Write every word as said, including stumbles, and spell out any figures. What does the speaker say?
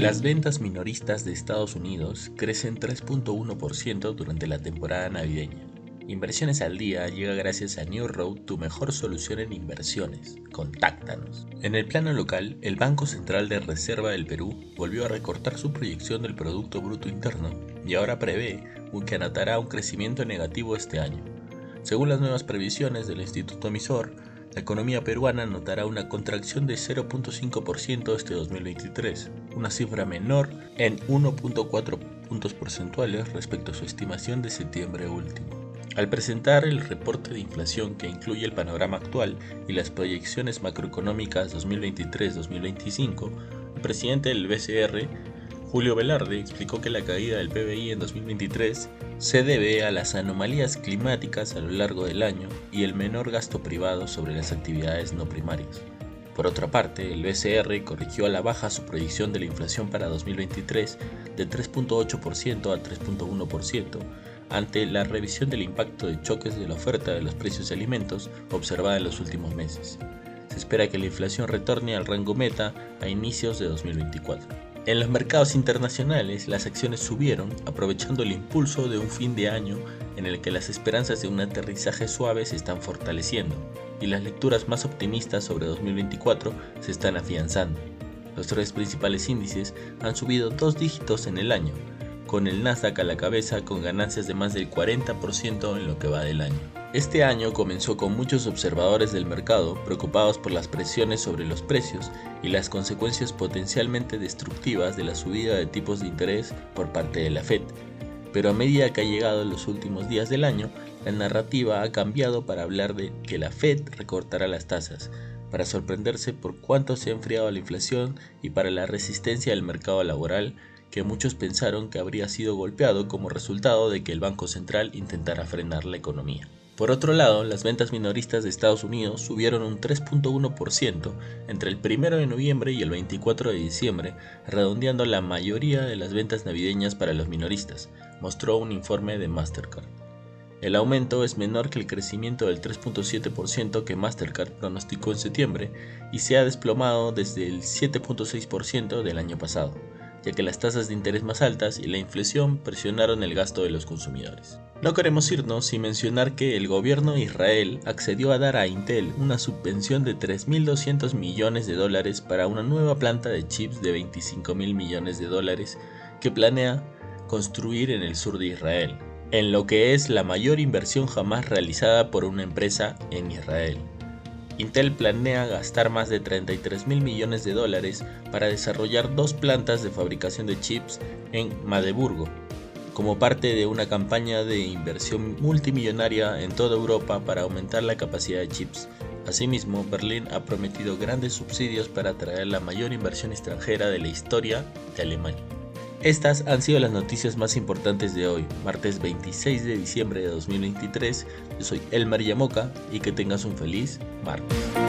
Las ventas minoristas de Estados Unidos crecen tres punto uno por ciento durante la temporada navideña. Inversiones al Día llega gracias a New Road, tu mejor solución en inversiones. Contáctanos. En el plano local, el Banco Central de Reserva del Perú volvió a recortar su proyección del Producto Bruto Interno y ahora prevé que anotará un crecimiento negativo este año. Según las nuevas previsiones del Instituto Emisor, la economía peruana anotará una contracción de cero punto cinco por ciento este dos mil veintitrés, una cifra menor en uno punto cuatro puntos porcentuales respecto a su estimación de septiembre último. Al presentar el reporte de inflación que incluye el panorama actual y las proyecciones macroeconómicas dos mil veintitrés dos mil veinticinco, el presidente del B C R, Julio Velarde, explicó que la caída del P B I en dos mil veintitrés se debe a las anomalías climáticas a lo largo del año y el menor gasto privado sobre las actividades no primarias. Por otra parte, el B C R corrigió a la baja su proyección de la inflación para dos mil veintitrés de tres punto ocho por ciento a tres punto uno por ciento, ante la revisión del impacto de choques de la oferta de los precios de alimentos observada en los últimos meses. Se espera que la inflación retorne al rango meta a inicios de dos mil veinticuatro. En los mercados internacionales, las acciones subieron, aprovechando el impulso de un fin de año en el que las esperanzas de un aterrizaje suave se están fortaleciendo y las lecturas más optimistas sobre dos mil veinticuatro se están afianzando. Los tres principales índices han subido dos dígitos en el año, con el Nasdaq a la cabeza con ganancias de más del cuarenta por ciento en lo que va del año. Este año comenzó con muchos observadores del mercado preocupados por las presiones sobre los precios y las consecuencias potencialmente destructivas de la subida de tipos de interés por parte de la Fed. Pero a medida que ha llegado los últimos días del año, la narrativa ha cambiado para hablar de que la Fed recortará las tasas, para sorprenderse por cuánto se ha enfriado la inflación y para la resistencia del mercado laboral, que muchos pensaron que habría sido golpeado como resultado de que el Banco Central intentara frenar la economía. Por otro lado, las ventas minoristas de Estados Unidos subieron un tres punto uno por ciento entre el primero de noviembre y el veinticuatro de diciembre, redondeando la mayoría de las ventas navideñas para los minoristas, mostró un informe de Mastercard. El aumento es menor que el crecimiento del tres punto siete por ciento que Mastercard pronosticó en septiembre y se ha desplomado desde el siete punto seis por ciento del año pasado, ya que las tasas de interés más altas y la inflación presionaron el gasto de los consumidores. No queremos irnos sin mencionar que el gobierno de Israel accedió a dar a Intel una subvención de tres mil doscientos millones de dólares para una nueva planta de chips de veinticinco mil millones de dólares que planea construir en el sur de Israel, en lo que es la mayor inversión jamás realizada por una empresa en Israel. Intel planea gastar más de treinta y tres mil millones de dólares para desarrollar dos plantas de fabricación de chips en Magdeburgo, como parte de una campaña de inversión multimillonaria en toda Europa para aumentar la capacidad de chips. Asimismo, Berlín ha prometido grandes subsidios para atraer la mayor inversión extranjera de la historia de Alemania. Estas han sido las noticias más importantes de hoy, martes veintiséis de diciembre de dos mil veintitrés. Yo soy Elmer Yamoca y que tengas un feliz martes.